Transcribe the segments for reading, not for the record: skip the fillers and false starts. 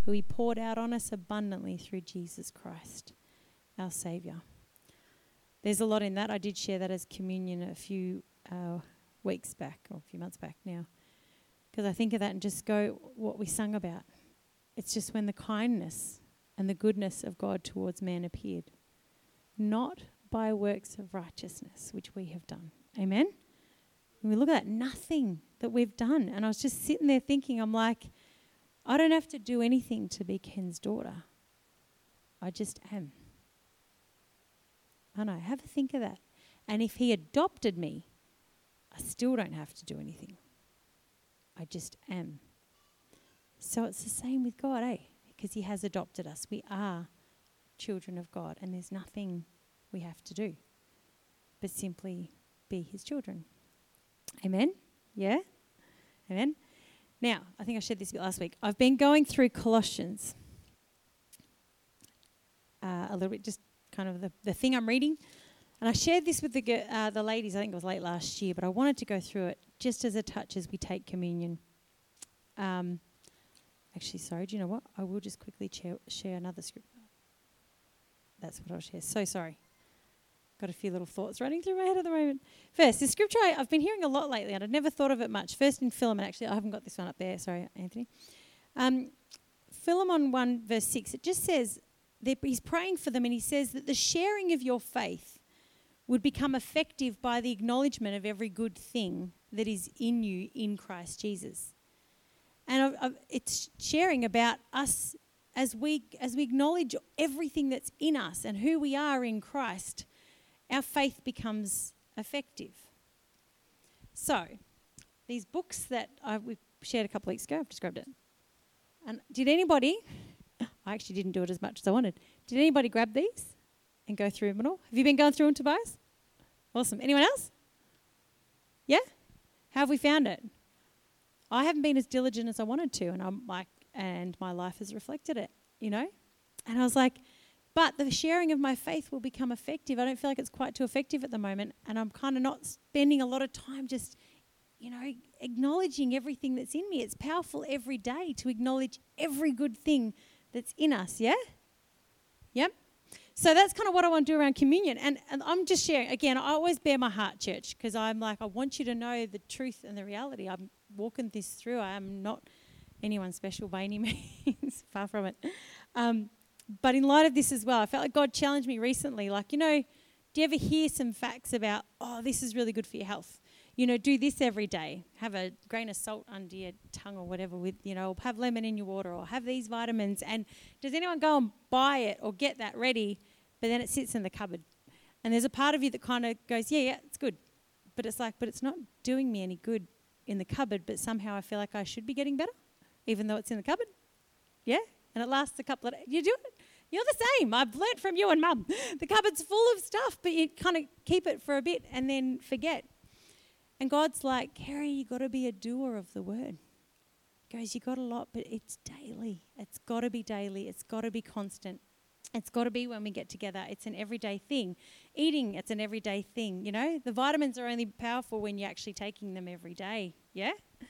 who he poured out on us abundantly through Jesus Christ, our Saviour. There's a lot in that. I did share that as communion a few weeks back, or a few months back now, because I think of that and just go what we sung about. It's just when the kindness and the goodness of God towards man appeared, not by works of righteousness which we have done. Amen? When we look at that, nothing that we've done. And I was just sitting there thinking, I'm like, I don't have to do anything to be Ken's daughter. I just am. I know, have a think of that. And if he adopted me, I still don't have to do anything. I just am. So it's the same with God, because he has adopted us. We are children of God, and there's nothing we have to do but simply be his children. Amen? Yeah? Amen? Now, I think I shared this a bit last week. I've been going through Colossians a little bit, just kind of the thing I'm reading. And I shared this with the ladies, I think it was late last year, but I wanted to go through it just as a touch as we take communion. Actually, sorry, do you know what? I will just quickly share another scripture. That's what I'll share. So sorry. Got a few little thoughts running through my head at the moment. First, the scripture I've been hearing a lot lately, and I'd never thought of it much. First in Philemon, actually, I haven't got this one up there. Sorry, Anthony. Philemon 1 verse 6, it just says, he's praying for them, and he says that the sharing of your faith would become effective by the acknowledgement of every good thing that is in you in Christ Jesus. And it's sharing about us as we acknowledge everything that's in us and who we are in Christ, our faith becomes effective. So, these books that we shared a couple of weeks ago, I've just grabbed it. And did anybody, I actually didn't do it as much as I wanted, did anybody grab these and go through them at all? Have you been going through them, Tobias? Awesome. Anyone else? Yeah? How have we found it? I haven't been as diligent as I wanted to, and my life has reflected it, you know? And I was like, but the sharing of my faith will become effective. I don't feel like it's quite too effective at the moment, and I'm kind of not spending a lot of time just, acknowledging everything that's in me. It's powerful every day to acknowledge every good thing that's in us, yeah? Yep. So that's kind of what I want to do around communion. And I'm just sharing. Again, I always bear my heart, church, because I'm like, I want you to know the truth and the reality. I'm walking this through. I am not anyone special by any means, far from it. But in light of this as well, I felt like God challenged me recently. Like, do you ever hear some facts about, this is really good for your health? Do this every day. Have a grain of salt under your tongue or whatever with, have lemon in your water or have these vitamins. And does anyone go and buy it or get that ready, but then it sits in the cupboard? And there's a part of you that kind of goes, yeah, it's good. But it's like, but it's not doing me any good in the cupboard, but somehow I feel like I should be getting better, even though it's in the cupboard. Yeah? And it lasts a couple of days. You do it? You're the same. I've learnt from you and Mum. The cupboard's full of stuff, but you kind of keep it for a bit and then forget. And God's like, Kerry, you got to be a doer of the word. He goes, you got a lot, but it's daily. It's got to be daily. It's got to be constant. It's got to be when we get together. It's an everyday thing. Eating, it's an everyday thing. The vitamins are only powerful when you're actually taking them every day. Yeah?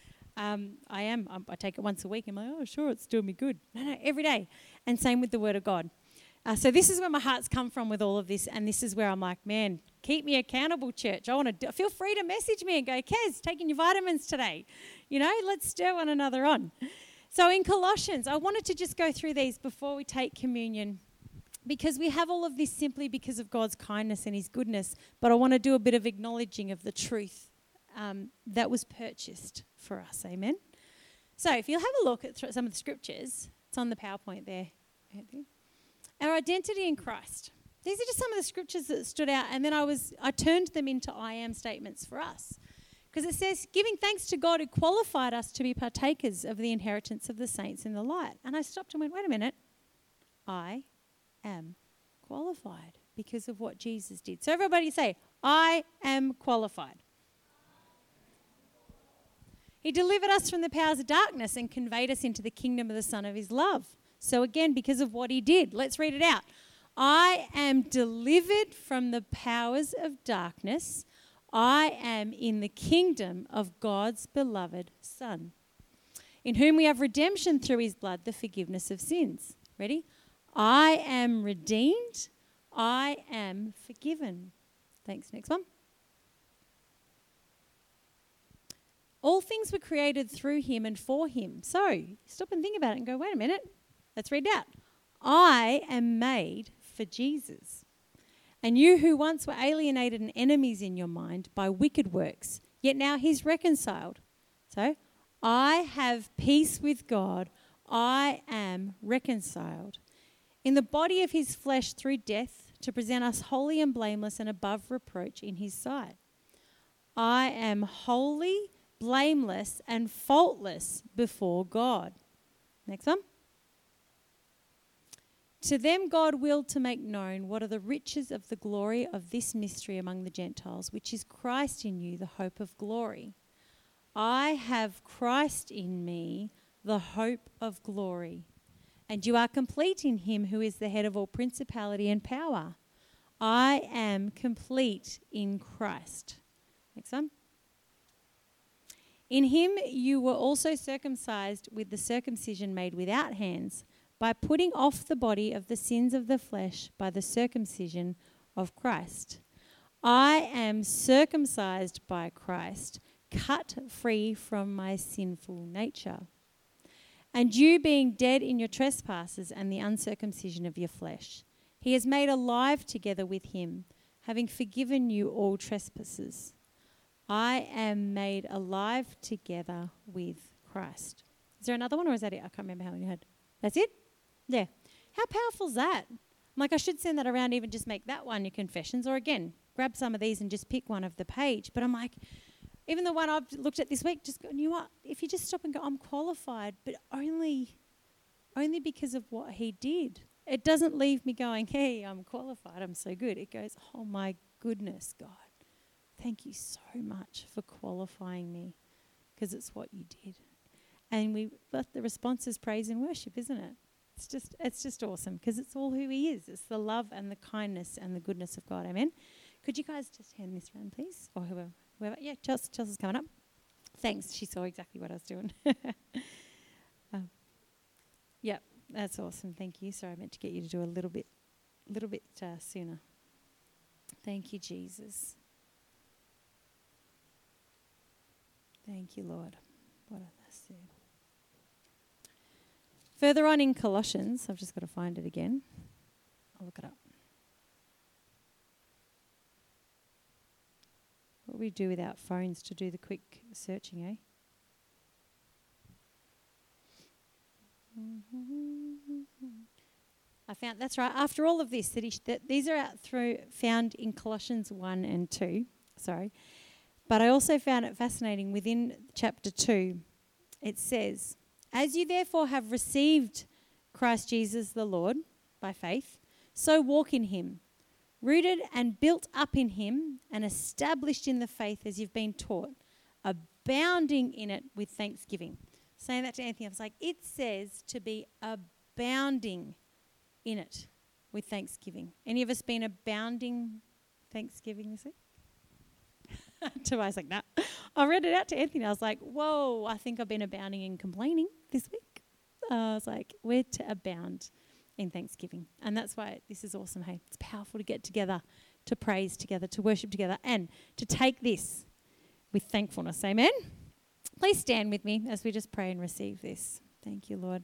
I take it once a week. I'm like, oh, sure, it's doing me good. No, every day. And same with the word of God. So this is where my heart's come from with all of this, and this is where I'm like, man, keep me accountable, church. Feel free to message me and go, Kez, taking your vitamins today. Let's stir one another on. So in Colossians, I wanted to just go through these before we take communion, because we have all of this simply because of God's kindness and his goodness, but I want to do a bit of acknowledging of the truth that was purchased for us. Amen? So if you'll have a look at some of the scriptures, it's on the PowerPoint there. Our identity in Christ. These are just some of the scriptures that stood out, and then I turned them into I am statements for us. Because it says, giving thanks to God who qualified us to be partakers of the inheritance of the saints in the light. And I stopped and went, wait a minute. I am qualified because of what Jesus did. So everybody say, I am qualified. He delivered us from the powers of darkness and conveyed us into the kingdom of the Son of his love. So again, because of what he did, let's read it out. I am delivered from the powers of darkness. I am in the kingdom of God's beloved Son. in whom we have redemption through his blood, the forgiveness of sins. Ready? I am redeemed. I am forgiven. Thanks. Next one. All things were created through him and for him. So stop and think about it and go, wait a minute. Let's read that. I am made for Jesus. And you who once were alienated and enemies in your mind by wicked works, yet now he's reconciled. So, I have peace with God. I am reconciled. In the body of his flesh through death, to present us holy and blameless and above reproach in his sight. I am holy, blameless, and faultless before God. Next one. To them God willed to make known what are the riches of the glory of this mystery among the Gentiles, which is Christ in you, the hope of glory. I have Christ in me, the hope of glory. And you are complete in him who is the head of all principality and power. I am complete in Christ. Next one. In him you were also circumcised with the circumcision made without hands, by putting off the body of the sins of the flesh by the circumcision of Christ. I am circumcised by Christ, cut free from my sinful nature. And you being dead in your trespasses and the uncircumcision of your flesh, he has made alive together with him, having forgiven you all trespasses. I am made alive together with Christ. Is there another one or is that it? I can't remember how many you had. That's it? Yeah. How powerful is that? I'm like, I should send that around, even just make that one your confessions, or again, grab some of these and just pick one of the page. But I'm like, even the one I've looked at this week, just go, you know what? If you just stop and go, I'm qualified, but only because of what he did. It doesn't leave me going, hey, I'm qualified, I'm so good. It goes, oh my goodness, God, thank you so much for qualifying me, because it's what you did. And the response is praise and worship, isn't it? It's just awesome, because it's all who he is. It's the love and the kindness and the goodness of God. Amen. Could you guys just hand this around, please? Or whoever. Yeah, Chelsea's coming up. Thanks. She saw exactly what I was doing. Yeah, that's awesome. Thank you. Sorry, I meant to get you to do a little bit sooner. Thank you, Jesus. Thank you, Lord. What did I say? Further on in Colossians, I've just got to find it again. I'll look it up. What do we do without phones to do the quick searching, eh? I found, that's right, after all of this, that these are found in Colossians 1 and 2. Sorry. But I also found it fascinating within chapter 2. It says, as you therefore have received Christ Jesus the Lord by faith, so walk in him, rooted and built up in him and established in the faith as you've been taught, abounding in it with thanksgiving. Saying that to Anthony, I was like, it says to be abounding in it with thanksgiving. Any of us been abounding thanksgiving this week? Tobias like, no. I read it out to Anthony. I was like, whoa, I think I've been abounding in complaining this week. I was like, we're to abound in thanksgiving. And that's why this is awesome. Hey, it's powerful to get together, to praise together, to worship together, and to take this with thankfulness. Amen? Please stand with me as we just pray and receive this. Thank you, Lord.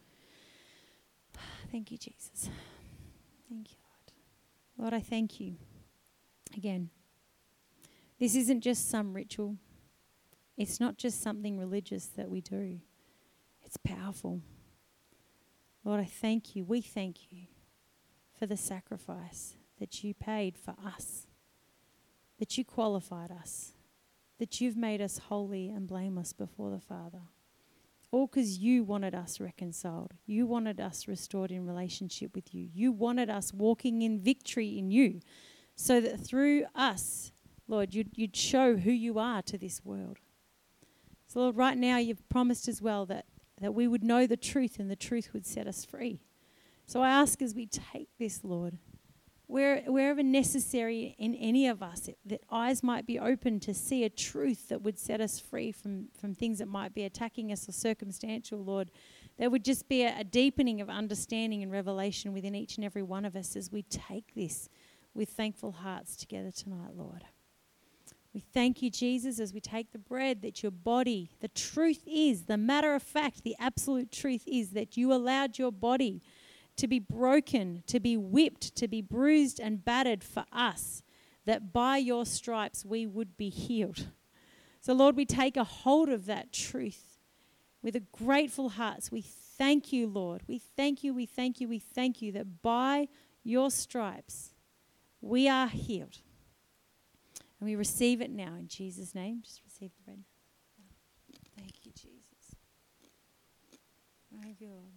Thank you, Jesus. Thank you, Lord. Lord, I thank you again. This isn't just some ritual. It's not just something religious that we do. It's powerful. Lord, I thank you. We thank you for the sacrifice that you paid for us, that you qualified us, that you've made us holy and blameless before the Father. All because you wanted us reconciled. You wanted us restored in relationship with you. You wanted us walking in victory in you, so that through us, Lord, you'd show who you are to this world. So, Lord, right now you've promised as well that we would know the truth and the truth would set us free. So I ask as we take this, Lord, wherever necessary in any of us, that eyes might be open to see a truth that would set us free from things that might be attacking us or circumstantial, Lord. There would just be a deepening of understanding and revelation within each and every one of us as we take this with thankful hearts together tonight, Lord. We thank you, Jesus, as we take the bread, that your body, the truth is, the matter of fact, the absolute truth is that you allowed your body to be broken, to be whipped, to be bruised and battered for us, that by your stripes we would be healed. So, Lord, we take a hold of that truth with a grateful hearts. We thank you, Lord. We thank you, we thank you, we thank you that by your stripes we are healed. And we receive it now in Jesus' name. Just receive the bread. Thank you, Jesus. Thank you, Lord.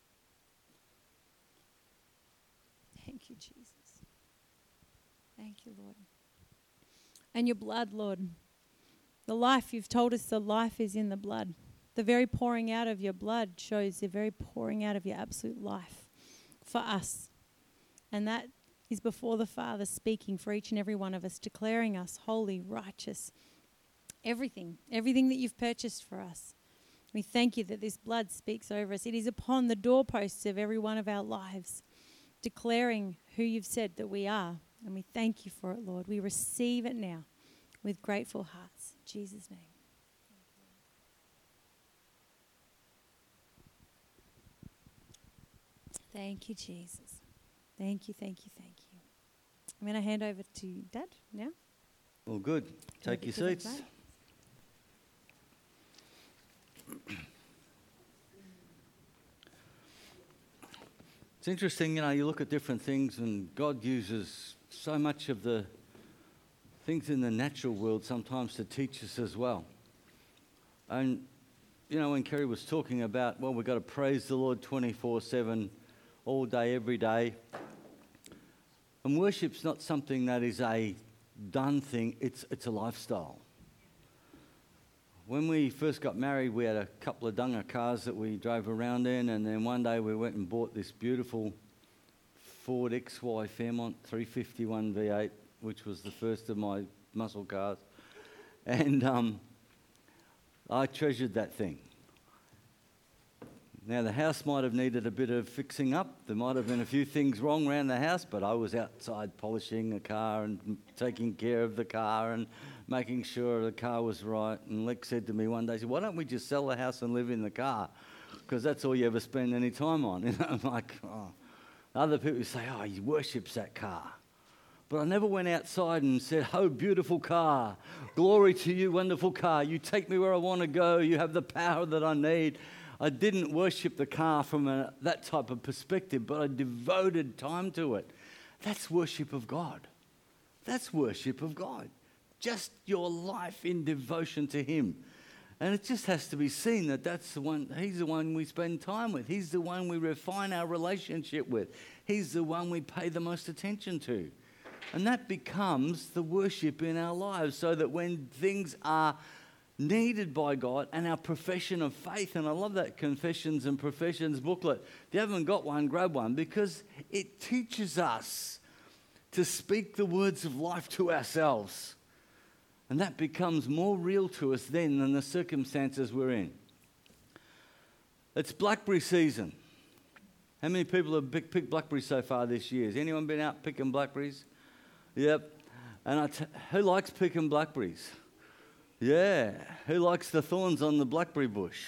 Thank you, Jesus. Thank you, Lord. And your blood, Lord. The life, you've told us the life is in the blood. The very pouring out of your blood shows the very pouring out of your absolute life for us. And that is before the Father speaking for each and every one of us, declaring us holy, righteous, everything that you've purchased for us. We thank you that this blood speaks over us. It is upon the doorposts of every one of our lives, declaring who you've said that we are. And we thank you for it, Lord. We receive it now with grateful hearts. In Jesus' name. Thank you, Jesus. Thank you, thank you, thank you. I'm going to hand over to Dad now. All good. Take your seats. It's interesting, you look at different things and God uses so much of the things in the natural world sometimes to teach us as well. And, when Kerry was talking about, we've got to praise the Lord 24/7, all day, every day. And worship's not something that is a done thing, it's a lifestyle. When we first got married, we had a couple of Dunga cars that we drove around in, and then one day we went and bought this beautiful Ford XY Fairmont 351 V8, which was the first of my muscle cars. And I treasured that thing. Now, the house might have needed a bit of fixing up. There might have been a few things wrong around the house, but I was outside polishing the car and taking care of the car and making sure the car was right. And Lex said to me one day, why don't we just sell the house and live in the car? Because that's all you ever spend any time on. I'm like, oh. Other people say, he worships that car. But I never went outside and said, oh, beautiful car. Glory to you, wonderful car. You take me where I want to go. You have the power that I need. I didn't worship the car from that type of perspective, but I devoted time to it. That's worship of God. That's worship of God. Just your life in devotion to Him. And it just has to be seen that that's the one, He's the one we spend time with. He's the one we refine our relationship with. He's the one we pay the most attention to. And that becomes the worship in our lives, so that when things are needed by God and our profession of faith, and I love that Confessions and Professions booklet. If you haven't got one, grab one, because it teaches us to speak the words of life to ourselves. And that becomes more real to us then than the circumstances we're in. It's blackberry season. How many people have picked blackberries so far this year? Has anyone been out picking blackberries? Yep. And who likes picking blackberries? Yeah. Who likes the thorns on the blackberry bush?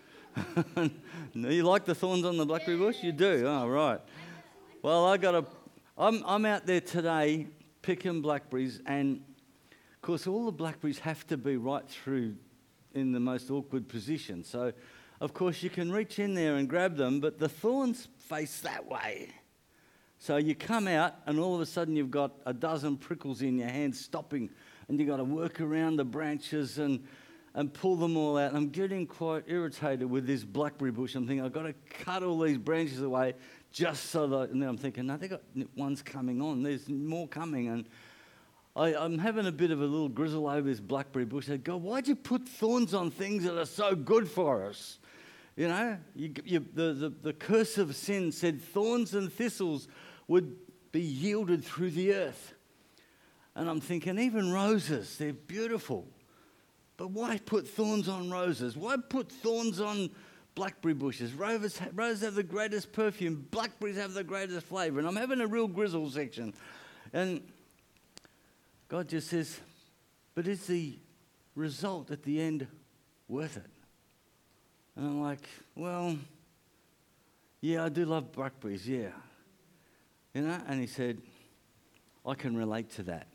You like the thorns on the blackberry bush? You do? Oh, right. Well, I'm out there today picking blackberries, and of course all the blackberries have to be right through in the most awkward position. So, of course, you can reach in there and grab them, but the thorns face that way. So you come out, and all of a sudden you've got a dozen prickles in your hand stopping, and you've got to work around the branches and pull them all out. I'm getting quite irritated with this blackberry bush. I'm thinking, I've got to cut all these branches away just so that... And then I'm thinking, no, they've got one's coming on. There's more coming. And I'm having a bit of a little grizzle over this blackberry bush. I go, why'd you put thorns on things that are so good for us? The curse of sin said thorns and thistles would be yielded through the earth. And I'm thinking, even roses, they're beautiful. But why put thorns on roses? Why put thorns on blackberry bushes? Roses have the greatest perfume. Blackberries have the greatest flavour. And I'm having a real grizzle section. And God just says, but is the result at the end worth it? And I'm like, well, yeah, I do love blackberries, yeah. You know, and he said, I can relate to that.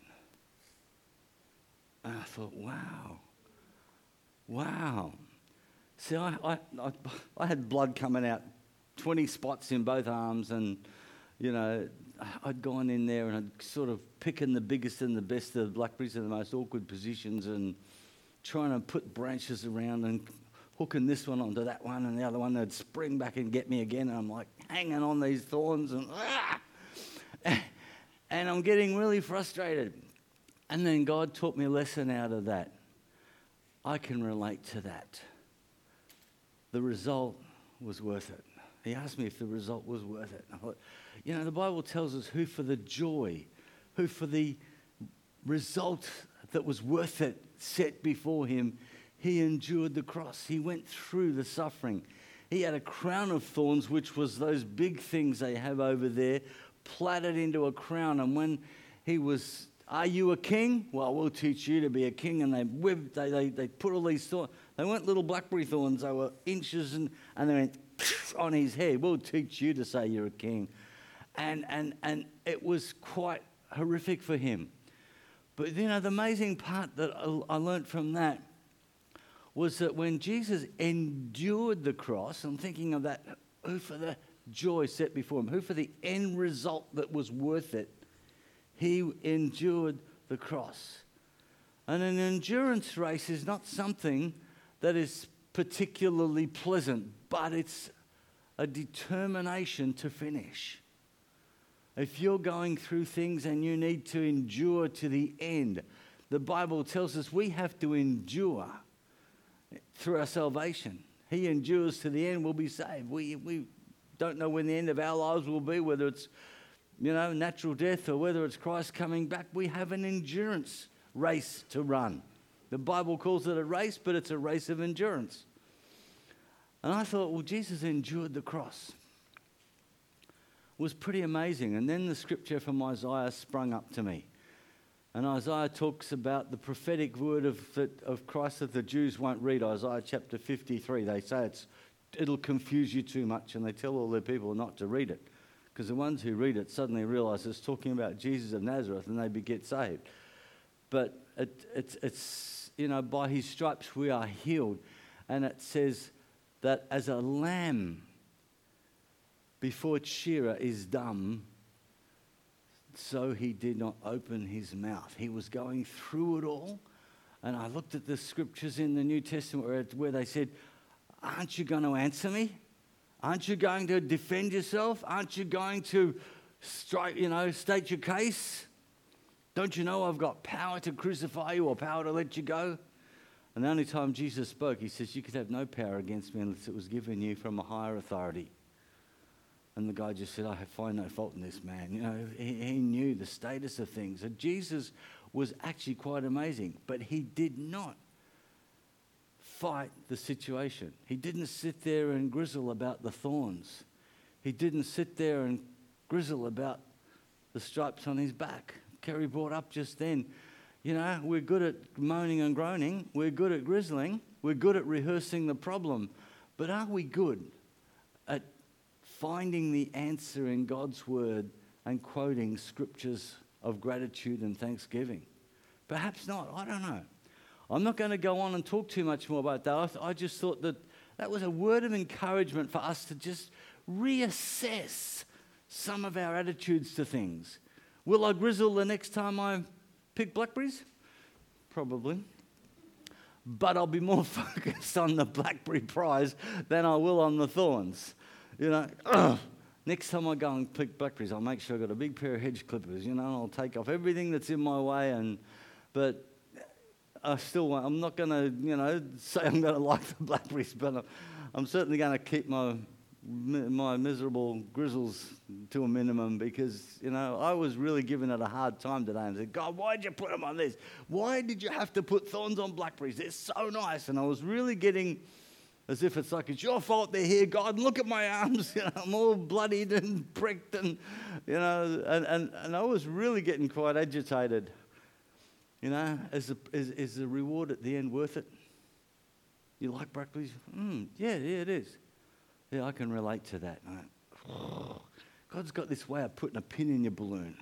And I thought, wow. See, I had blood coming out, 20 spots in both arms, and, you know, I'd gone in there and I'd sort of picking the biggest and the best of the blackberries in the most awkward positions and trying to put branches around and hooking this one onto that one and the other one, they'd spring back and get me again, and I'm like hanging on these thorns and I'm getting really frustrated. And then God taught me a lesson out of that. I can relate to that. The result was worth it. He asked me if the result was worth it. I thought, you know, the Bible tells us who for the joy, who for the result that was worth it set before him, he endured the cross. He went through the suffering. He had a crown of thorns, which was those big things they have over there, plaited into a crown. And when he was, are you a king? Well, we'll teach you to be a king. And they put all these thorns. They weren't little blackberry thorns. They were inches, and they went on his head. We'll teach you to say you're a king. And it was quite horrific for him. But, you know, the amazing part that I learned from that was that when Jesus endured the cross, I'm thinking of that, who for the joy set before him, who for the end result that was worth it, he endured the cross. And an endurance race is not something that is particularly pleasant, but it's a determination to finish. If you're going through things and you need to endure to the end, the Bible tells us we have to endure through our salvation. He endures to the end, we'll be saved. We don't know when the end of our lives will be, whether it's, you know, natural death or whether it's Christ coming back. We have an endurance race to run. The Bible calls it a race, but it's a race of endurance. And I thought, well, Jesus endured the cross. It was pretty amazing. And then the scripture from Isaiah sprung up to me. And Isaiah talks about the prophetic word of Christ that the Jews won't read. Isaiah chapter 53. They say it'll confuse you too much, and they tell all their people not to read it. Because the ones who read it suddenly realize it's talking about Jesus of Nazareth, and they get saved. But it's you know, by his stripes we are healed. And it says that as a lamb before its shearer is dumb, so he did not open his mouth. He was going through it all. And I looked at the scriptures in the New Testament where they said, aren't you going to answer me? Aren't you going to defend yourself? Aren't you going to state your case? Don't you know I've got power to crucify you or power to let you go? And the only time Jesus spoke, he says, you could have no power against me unless it was given you from a higher authority. And the guy just said, I find no fault in this man. You know, he knew the status of things. And Jesus was actually quite amazing, but he did not fight the situation. He didn't sit there and grizzle about the thorns. He didn't sit there and grizzle about the stripes on his back. Kerry brought up just then, you know, we're good at moaning and groaning. We're good at grizzling. We're good at rehearsing the problem. But are we good at finding the answer in God's word and quoting scriptures of gratitude and thanksgiving? Perhaps not. I don't know. I'm not going to go on and talk too much more about that. I just thought that was a word of encouragement for us to just reassess some of our attitudes to things. Will I grizzle the next time I pick blackberries? Probably. But I'll be more focused on the blackberry prize than I will on the thorns. You know, next time I go and pick blackberries, I'll make sure I've got a big pair of hedge clippers, you know, and I'll take off everything that's in my way. But I'm not going to, you know, say I'm going to like the blackberries, but I'm certainly going to keep my my miserable grizzles to a minimum, because, I was really giving it a hard time today and said, God, why did you put them on this? Why did you have to put thorns on blackberries? They're so nice. And I was really getting as if it's like, it's your fault they're here, God. Look at my arms. I'm all bloodied and pricked, and, and I was really getting quite agitated. Is the reward at the end worth it? You like blackberries? Yeah, it is. Yeah, I can relate to that. God's got this way of putting a pin in your balloon.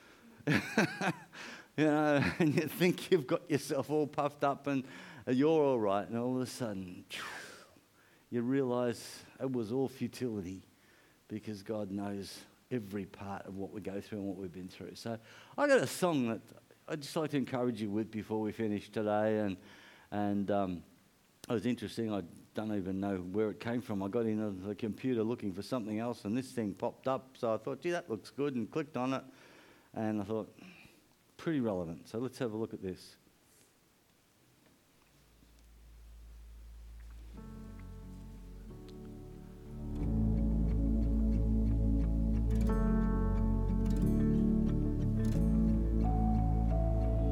And you think you've got yourself all puffed up and you're all right, and all of a sudden, you realise it was all futility, because God knows every part of what we go through and what we've been through. So I got a song that I'd just like to encourage you with before we finish today, and it was interesting. I don't even know where it came from. I got into the computer looking for something else, and this thing popped up. So I thought, gee, that looks good, and clicked on it. And I thought, pretty relevant. So let's have a look at this.